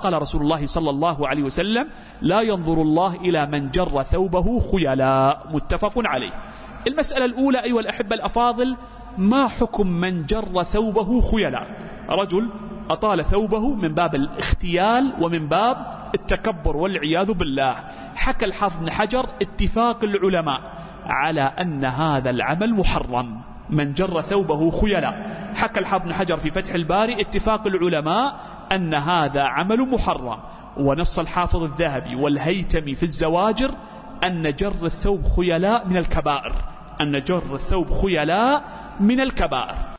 قال رسول الله صلى الله عليه وسلم: لا ينظر الله إلى من جر ثوبه خيلاء. متفق عليه. المسألة الأولى أيها الأحبة الأفاضل: ما حكم من جر ثوبه خيلاء؟ رجل أطال ثوبه من باب الاختيال ومن باب التكبر والعياذ بالله. حكى الحافظ بن حجر اتفاق العلماء على أن هذا العمل محرم، من جر ثوبه خيلاء. حكى الحافظ بن حجر في فتح الباري اتفاق العلماء أن هذا عمل محرم. ونص الحافظ الذهبي والهيتمي في الزواجر أن جر الثوب خيلاء من الكبائر، أن جر الثوب خيلاء من الكبائر.